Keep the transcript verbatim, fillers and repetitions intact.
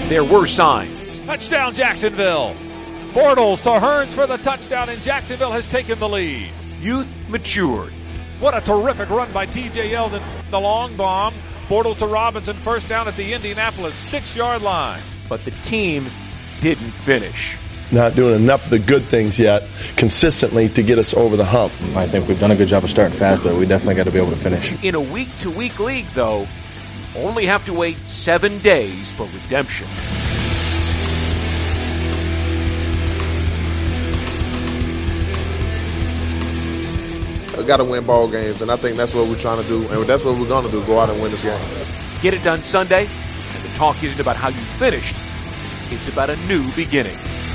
there were signs. Touchdown, Jacksonville. Bortles to Hearns for the touchdown, and Jacksonville has taken the lead. Youth matured. What a terrific run by T J Yeldon. The long bomb. Bortles to Robinson, first down at the Indianapolis six-yard line. But the team didn't finish. Not doing enough of the good things yet consistently to get us over the hump. I think we've done a good job of starting fast, but we definitely got to be able to finish. In a week-to-week league, though, only have to wait seven days for redemption. We got to win ball games, and I think that's what we're trying to do, and that's what we're going to do, go out and win this game. Get it done Sunday, and the talk isn't about how you finished. It's about a new beginning.